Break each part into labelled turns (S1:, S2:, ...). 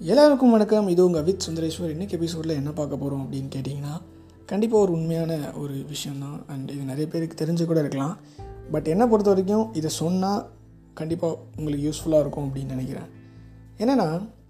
S1: எல்லாருக்கும் வணக்கம். இது உங்கள் வித் சுந்தரேஸ்வர். இன்றைக்கி எபிசோடில் என்ன பார்க்க போகிறோம் அப்படின்னு கேட்டிங்கன்னா, கண்டிப்பாக ஒரு உண்மையான ஒரு விஷயந்தான். அண்ட் இது நிறைய பேருக்கு தெரிஞ்சு கூட இருக்கலாம். பட் என்னை பொறுத்த வரைக்கும் இதை சொன்னால் கண்டிப்பாக உங்களுக்கு யூஸ்ஃபுல்லாக இருக்கும் அப்படின்னு நினைக்கிறேன். என்னென்னா,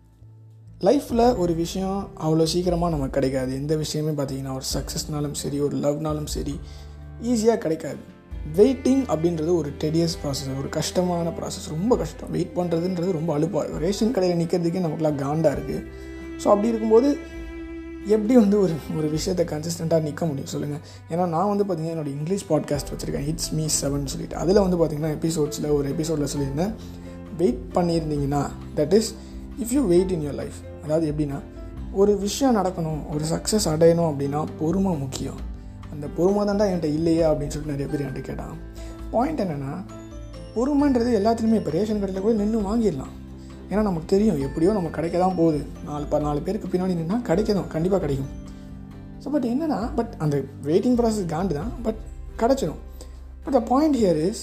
S1: லைஃப்பில் ஒரு விஷயம் அவ்வளோ சீக்கிரமாக நமக்கு கிடைக்காது. எந்த விஷயமே பார்த்திங்கன்னா, ஒரு சக்ஸஸ்னாலும் சரி, ஒரு லவ்னாலும் சரி, ஈஸியாக கிடைக்காது. வெயிட்டிங் அப்படின்றது ஒரு டெடியஸ் ப்ராசஸ், ஒரு கஷ்டமான ப்ராசஸ், ரொம்ப கஷ்டம். வெயிட் பண்ணுறதுன்றது ரொம்ப அலுப்பாக, ரேஷன் கடையில் நிற்கிறதுக்கே நமக்குலாம் காண்டாக இருக்குது. ஸோ அப்படி இருக்கும்போது எப்படி ஒரு விஷயத்தை கன்சிஸ்டண்ட்டாக நிற்க முடியும் சொல்லுங்கள்? ஏன்னா நான் பார்த்திங்கன்னா என்னோடய இங்கிலீஷ் பாட்காஸ்ட் வச்சுருக்கேன், இட்ஸ் மீ 7 சொல்லிட்டு. அதில் பார்த்திங்கன்னா ஒரு எபிசோடில் சொல்லியிருந்தேன், வெயிட் பண்ணியிருந்தீங்கன்னா, that is if you wait in your life. அதாவது எப்படின்னா, ஒரு விஷயம் நடக்கணும், ஒரு சக்ஸஸ் அடையணும் அப்படின்னா பொறுமை முக்கியம். அந்த பொறுமை தான்டா என்கிட்ட இல்லையா அப்படின்னு சொல்லிட்டு நிறைய பேர் என்கிட்ட கேட்டான். பாயிண்ட் என்னென்னா, பொறுமைன்றது எல்லாத்துலேயுமே இப்போ ரேஷன் கடையில் கூட நின்று வாங்கிடலாம். ஏன்னா நமக்கு தெரியும் எப்படியோ நம்ம கிடைக்க தான் போகுது. 4 பேருக்கு பின்னாடி நின்னா கிடைக்கணும், கண்டிப்பாக கிடைக்கும். ஸோ பட் என்னென்னா, அந்த வெயிட்டிங் ப்ராசஸ் காண்டு தான், பட் கிடச்சிடும். But the point here is,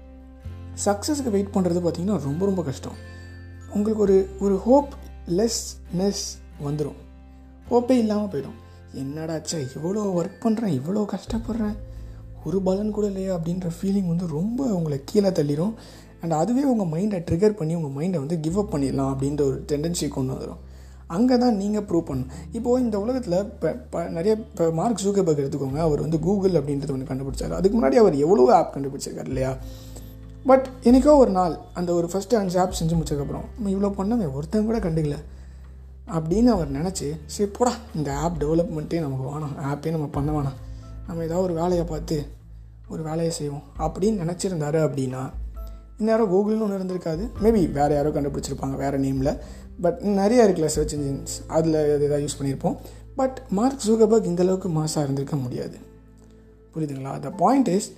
S1: சக்ஸஸுக்கு வெயிட் பண்ணுறது பார்த்திங்கன்னா ரொம்ப ரொம்ப கஷ்டம். உங்களுக்கு ஒரு ஹோப் லெஸ்னஸ் வந்துடும். ஹோப்பே இல்லாமல் போயிடும். என்னடாச்சா இவ்வளோ ஒர்க் பண்ணுறேன், இவ்வளோ கஷ்டப்படுறேன், ஒரு பலன் கூட இல்லையா அப்படின்ற ஃபீலிங் ரொம்ப உங்களை கீழே தள்ளிடும். அண்ட் அதுவே உங்கள் மைண்டை ட்ரிகர் பண்ணி உங்கள் மைண்டை கிவ் அப் பண்ணிடலாம் அப்படின்ற ஒரு டெண்டன்சி கொண்டு வந்துடும். அங்கே தான் நீங்கள் ப்ரூவ் பண்ணணும். இப்போது இந்த உலகத்தில் இப்போ மார்க் ஜூக்கர்பர்க் எடுத்துக்கோங்க. அவர் கூகுள் அப்படின்றது ஒன்று கண்டுபிடிச்சார். அதுக்கு முன்னாடி அவர் எவ்வளோ ஆப் கண்டுபிடிச்சிருக்காரு இல்லையா? பட் எனக்கோ ஒரு நாள் அந்த ஒரு ஃபஸ்ட்டு 5 ஆப் செஞ்சு முடிச்சதுக்கப்புறம் நம்ம இவ்வளோ பண்ணவே ஒருத்தன் கூட கண்டுக்கல அப்படின்னு அவர் நினச்சி, சரி போடா, இந்த ஆப் டெவலப்மெண்ட்டே நமக்கு வேணாம், ஆப்பே நம்ம பண்ண வேணாம், நம்ம ஏதாவது ஒரு வேலையை பார்த்து ஒரு வேலையை செய்வோம் அப்படின்னு நினச்சிருந்தாரு அப்படின்னா, இந்நேரம் கூகுள்னு ஒன்று இருந்திருக்காது. மேபி வேறு யாரோ கண்டுபிடிச்சிருப்பாங்க வேறு நேமில். பட் நிறையா இருக்குல்ல சர்ச் இன்ஜின்ஸ், அதில் எதாவது யூஸ் பண்ணியிருப்போம். பட் மார்க் ஜூக்கர்பர்க் இந்தளவுக்கு மாசாக இருந்திருக்க முடியாது. புரியுதுங்களா? The point is,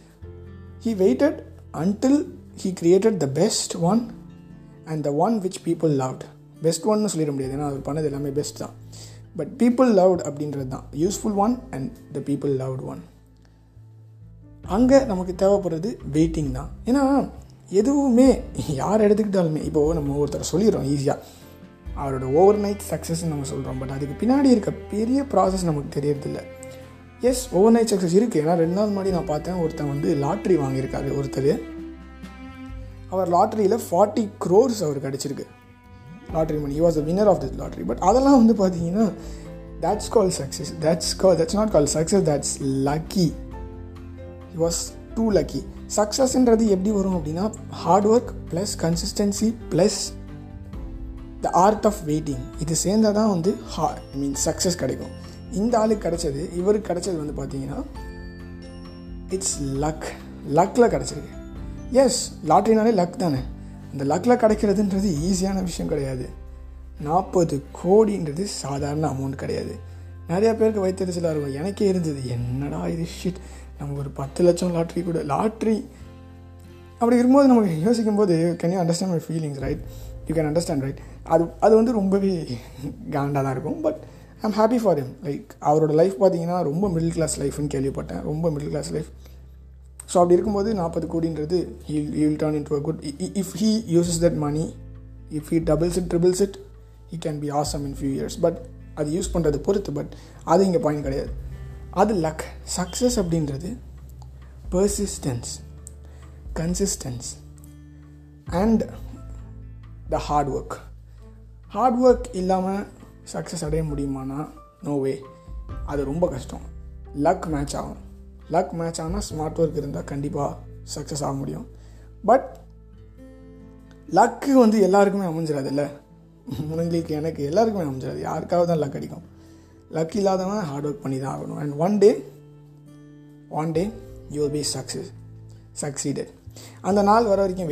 S1: he waited until he created the best one and the one which people loved. Best ஒன்னு சொல்லிட முடியாது, ஏன்னா அவர் பண்ணது எல்லாமே பெஸ்ட் தான். பட் பீப்புள் லவ்ட் அப்படின்றது தான் useful one and the people loved one. அங்கே நமக்கு தேவைப்படுறது வெயிட்டிங் தான். ஏன்னா எதுவுமே யார் எடுத்துக்கிட்டாலுமே, இப்போது நம்ம ஒருத்தர் சொல்லிடுறோம் ஈஸியாக, அவரோட ஓவர் நைட் சக்ஸஸ்ன்னு நம்ம சொல்கிறோம். பட் அதுக்கு பின்னாடி இருக்க பெரிய ப்ராசஸ் நமக்கு தெரியறதில்ல. எஸ், ஓவர் நைட் சக்ஸஸ் இருக்குது. ஏன்னா 2 நாள் முன்னாடி நான் பார்த்தேன், ஒருத்தன் லாட்ரி வாங்கியிருக்காரு. ஒருத்தர் அவர் லாட்ரியில் 40 crores அவருக்கு கிடச்சிருக்கு, lottery money. He was the winner of this lottery. But அதெல்லாம் பார்த்தீங்கன்னா, that's called success. That's not called success, that's lucky. He was too lucky. சக்ஸஸ்ன்றது எப்படி வரும் அப்படின்னா, hard work plus consistency plus the art of waiting, இது சேர்ந்தால் தான் success கிடைக்கும். இந்த ஆளுக்கு கிடைச்சது, இவருக்கு கிடைச்சது பார்த்தீங்கன்னா, இட்ஸ் லக்கில் கிடச்சிருக்கு. எஸ், லாட்ரினாலே லக் தானே. அந்த லக்கில் கிடைக்கிறதுன்றது ஈஸியான விஷயம் கிடையாது. 40 கோடின்றது சாதாரண அமௌண்ட் கிடையாது. நிறையா பேருக்கு வைத்தறிச்சலாக இருக்கும். எனக்கே இருந்தது, என்னடா இது ஷிட், நமக்கு ஒரு 10 லட்சம் லாட்ரி கூட, லாட்ரி அப்படி இருக்கும்போது நமக்கு யோசிக்கும் போது, can you understand my feelings, right? You can understand, right? அது ரொம்பவே காண்டாக தான் இருக்கும். But I'm happy for him. Like அவரோட லைஃப் பார்த்தீங்கன்னா ரொம்ப மிடில் கிளாஸ் லைஃப்னு கேள்விப்பட்டேன், ரொம்ப மிடில் கிளாஸ் லைஃப். ஸோ அப்படி இருக்கும்போது 40 கோடின்றது he will turn into a good, if he uses that money, if he doubles it, triples it, he can be awesome in few years. But அது use பண்ணுறது பொறுத்து. But அது இங்கே point கிடையாது. அது லக். சக்ஸஸ் அப்படின்றது persistence, consistence and the hard work. Hard work இல்லாமல் success அடைய முடியுமானா, நோ வே. அது ரொம்ப கஷ்டம். லக் மேட்ச் ஆகும். லக் மேட்ச் ஆனால் ஸ்மார்ட் ஒர்க் இருந்தால் கண்டிப்பாக சக்ஸஸ் ஆக முடியும். பட் லக்கு எல்லாருக்குமே அமைஞ்சிடாது இல்லை. உங்களுக்கு, எனக்கு, எல்லாருக்குமே அமைஞ்சிடாது. யாருக்காவது தான் லக் அடிக்கும். லக் இல்லாதவன் ஹார்ட் ஒர்க் பண்ணி தான் ஆகணும். And one day you will be succeeded. அந்த நாள் வர வரைக்கும்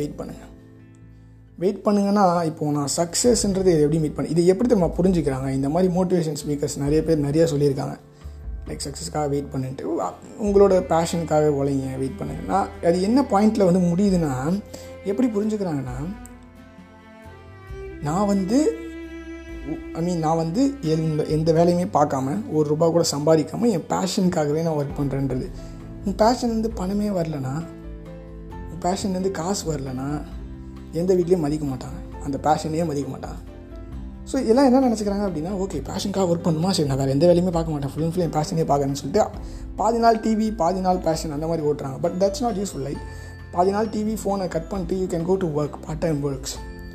S1: வெயிட் பண்ணுங்கன்னா, இப்போது நான் சக்ஸஸ்ன்றது எப்படி மீட் பண்ணி, இது எப்படி நம்ம புரிஞ்சுக்கிறாங்க? இந்த மாதிரி மோட்டிவேஷன் ஸ்பீக்கர்ஸ் நிறைய பேர் நிறையா சொல்லியிருக்காங்க. லைக் சக்ஸஸ்க்காக வெயிட் பண்ணிட்டு, உங்களோட பேஷனுக்காக உழைங்க, வெயிட் பண்ணுங்கன்னா, அது என்ன பாயிண்டில் முடியுதுன்னா, எப்படி புரிஞ்சுக்கிறாங்கன்னா, நான் எந்த வேலையுமே பார்க்காம, ₹1 கூட சம்பாதிக்காமல் என் பேஷனுக்காகவே நான் ஒர்க் பண்ணுறேன்றது. உன் பேஷன் பணமே வரலனா, உன் பேஷன் காசு வரலனா, எந்த வீட்லேயும் மதிக்க மாட்டாங்க, அந்த பேஷனையே மதிக்க மாட்டாங்க. ஸோ எல்லாம் என்ன நினச்சிக்கிறாங்க அப்படின்னா, ஓகே பேஷனுக்காக ஒர்க் பண்ணுமா, சரி நான் வேறு எந்த வேலையுமே பார்க்க மாட்டேன், ஃபுல் அண்ட் ஃபுல் என் பேஷனே பார்க்குறேன்னு சொல்லிட்டு பாதி நாள் டிவி பாதி நாள் பேஷன் அந்த மாதிரி ஓட்டுறாங்க. But that's not useful. Like பாதி நாள் டிவி ஃபோனை கட் பண்ணிட்டு you can go to work, part time works.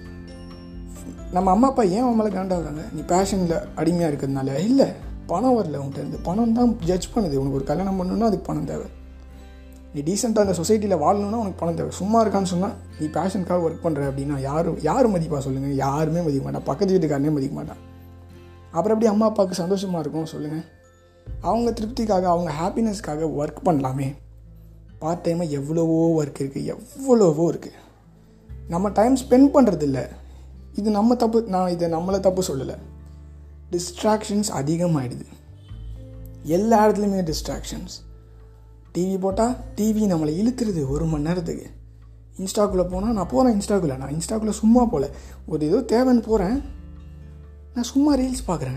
S1: நம்ம அம்மா அப்பா ஏன் அவன் மேலே காண்டாகிறாங்க, நீ பேஷனில் அடிமையாக இருக்கிறதுனால? இல்லை, பணம் வரல உங்கள்கிட்ட இருந்து, பணம் தான் ஜட்ஜ் பண்ணுது. உனக்கு ஒரு கல்யாணம் பண்ணணுன்னா அதுக்கு பணம் தேவை, நீ டீசெண்டாக அந்த சொசைட்டியில் வாழணுன்னா உனக்கு பணம் தேவை. சும்மா இருக்கான்னு சொன்னால் நீ பேஷனுக்காக ஒர்க் பண்ணுற அப்படின்னா யார் மதிப்பா சொல்லுங்கள்? யாருமே மதிக்க மாட்டான், பக்கத்து வீட்டுக்காரனே மதிக்க மாட்டான். அப்புறம் எப்படி அம்மா அப்பாவுக்கு சந்தோஷமாக இருக்கும் சொல்லுங்கள்? அவங்க திருப்திக்காக, அவங்க ஹாப்பினஸ்க்காக ஒர்க் பண்ணலாமே. பார்ட் டைமாக எவ்வளவோ ஒர்க் இருக்குது, எவ்வளவோ இருக்குது. நம்ம டைம் ஸ்பெண்ட் பண்ணுறதில்ல. இது நம்ம தப்பு, நான் இதை நம்மளை தப்பு சொல்லலை. டிஸ்ட்ராக்ஷன்ஸ் அதிகமாகிடுது, எல்லா இடத்துலையுமே டிஸ்ட்ராக்ஷன்ஸ். டிவி போட்டால் டிவி நம்மளை இழுத்துருது 1 மணி நேரத்துக்கு. இன்ஸ்டாக்குள்ளே போனால் நான் போகிறேன், நான் இன்ஸ்டாக்குள்ளே சும்மா போகல, ஒரு ஏதோ தேவைன்னு போகிறேன், நான் சும்மா ரீல்ஸ் பார்க்குறேன்,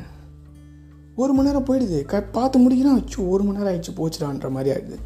S1: 1 மணி நேரம் போயிடுது. பார்த்து முடிக்கிறேன், வச்சு 1 மணி நேரம் ஆகிடுச்சு போச்சுடான்ற மாதிரி ஆகிடுது.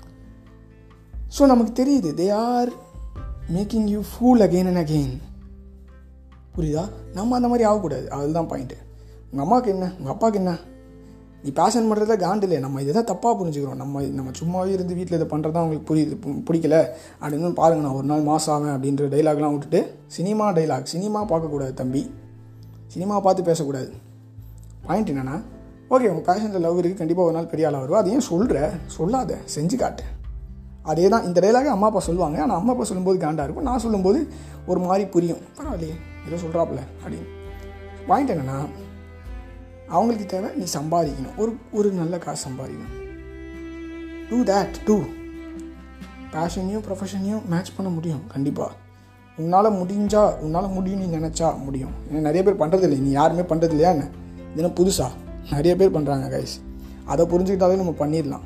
S1: ஸோ நமக்கு தெரியுது, they are making you fool again and again. புரியுதா? நம்ம அந்த மாதிரி ஆகக்கூடாது, அதுதான் பாயிண்ட்டு. உங்கள் அம்மாவுக்கு என்ன, உங்கள் அப்பாவுக்கு என்ன, நீ பேஷன் பண்ணுறதுல காண்டு இல்லை. நம்ம இதை தான் தப்பாக புரிஞ்சுக்கிறோம். நம்ம சும்மாவே இருந்து வீட்டில் இதை பண்ணுறது தான் அவங்களுக்கு பிடிக்கல அப்படின்னு பாருங்கள், நான் ஒரு நாள் மாதம் ஆவேன் அப்படின்ற டைலாக்லாம் விட்டுட்டு சினிமா டைலாக், சினிமா பார்க்கக்கூடாது தம்பி, சினிமா பார்த்து பேசக்கூடாது. பாயிண்ட் என்னென்னா, ஓகே உங்கள் பேஷனில் லவ் இருக்குது, கண்டிப்பாக ஒரு நாள் பெரிய ஆளாக வருவா, அதையும் சொல்லாத, செஞ்சு காட்டு. அதே தான் இந்த டைலாக அம்மா அப்பா சொல்லுவாங்க. ஆனால் அம்மா அப்பா சொல்லும்போது காண்டாக இருக்கும், நான் சொல்லும்போது ஒரு மாதிரி புரியும், பரவாயில்லையே ஏதோ சொல்கிறாப்புல அப்படின்னு. பாயிண்ட் என்னென்னா, அவங்களுக்கு தேவை நீ சம்பாதிக்கணும், ஒரு நல்ல காசு சம்பாதிக்கணும். Do that too. பேஷனையும் ப்ரொஃபஷனையும் மேட்ச் பண்ண முடியும் கண்டிப்பாக. உன்னால் முடியும், நீ நினச்சா முடியும். ஏன்னா நிறைய பேர் பண்ணுறதில்லை, நீ யாருமே பண்ணுறது இல்லையா என்ன? இதெல்லாம் புதுசாக நிறைய பேர் பண்ணுறாங்க கைஸ். அதை புரிஞ்சுக்கிட்டாலே நம்ம பண்ணிடலாம்.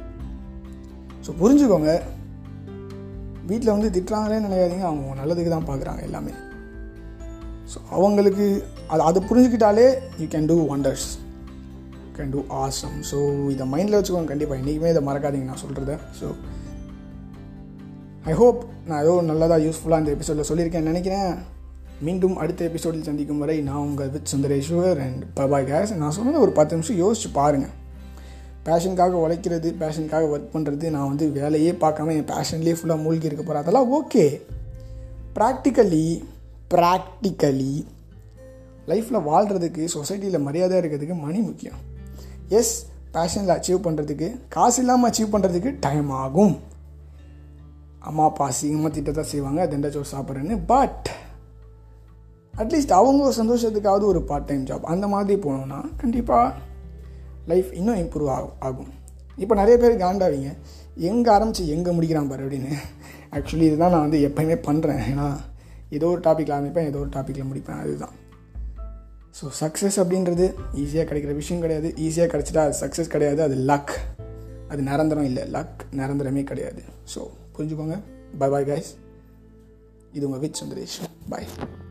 S1: ஸோ புரிஞ்சுக்கோங்க, வீட்டில் திட்டுறாங்களே நினைக்காதீங்க, அவங்க நல்லதுக்கு தான் பார்க்குறாங்க எல்லாமே. ஸோ அவங்களுக்கு அதை புரிஞ்சுக்கிட்டாலே you can do wonders, can do awesome. So இதை மைண்டில் வச்சுக்கோங்க கண்டிப்பாக, இன்றைக்குமே இதை மறக்காதீங்க நான் சொல்கிறத. ஸோ ஐ ஹோப் நான் ஏதோ நல்லதாக யூஸ்ஃபுல்லாக இந்த எபிசோடில் சொல்லியிருக்கேன்னு நினைக்கிறேன். மீண்டும் அடுத்த எபிசோடில் சந்திக்கும் வரை நான் உங்கள் with Sundareswar and bye guys. நான் சொன்னதை ஒரு 10 நிமிஷம் யோசிச்சு பாருங்கள். பேஷனுக்காக உழைக்கிறது, பேஷனுக்காக ஒர்க் பண்ணுறது, நான் வேலையே பார்க்காம என் பேஷன்லேயே ஃபுல்லாக மூழ்கி இருக்க போகிறேன், அதெல்லாம் ஓகே. ப்ராக்டிக்கலி லைஃப்பில் வாழ்கிறதுக்கு, சொசைட்டியில் மரியாதை இருக்கிறதுக்கு மணி முக்கியம். எஸ், பேஷனில் அச்சீவ் பண்ணுறதுக்கு, காசு இல்லாமல் அச்சீவ் பண்ணுறதுக்கு டைம் ஆகும். அம்மா அப்பா அசிங்கமாக திட்டத்தான் செய்வாங்க, தண்டச்சோறு சாப்பிட்றேன்னு. பட் அட்லீஸ்ட் அவங்க சந்தோஷத்துக்காவது ஒரு பார்ட் டைம் ஜாப் அந்த மாதிரி போனோம்னா கண்டிப்பாக லைஃப் இன்னும் இம்ப்ரூவ் ஆகும். இப்போ நிறைய பேர் காண்டாவீங்க, எங்கே ஆரம்பித்து எங்கே முடிக்கிறான் பாரு அப்படின்னு. ஆக்சுவலி இதுதான் நான் எப்போயுமே பண்ணுறேன். ஏன்னா ஏதோ ஒரு டாப்பிக்கில் ஆரம்பிப்பேன், ஏதோ ஒரு டாப்பிக்கில் முடிப்பேன், அதுதான். ஸோ சக்ஸஸ் அப்படின்றது ஈஸியாக கிடைக்கிற விஷயம் கிடையாது. ஈஸியாக கிடச்சிட்டா அது சக்ஸஸ் கிடையாது, அது லக். அது நிரந்தரம் இல்லை, லக் நிரந்தரமே கிடையாது. ஸோ புரிஞ்சுக்கோங்க. Bye guys. இது உங்கள் வித் சுந்தரேஷ். பாய்.